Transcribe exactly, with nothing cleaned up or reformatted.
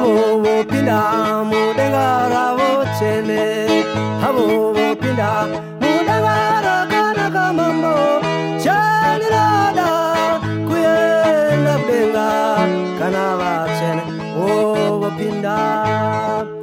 habo bopinda mudengara bochene habo bopinda mudengara kana kamambo chanirada kuyenda budenga kana bachene oh bopinda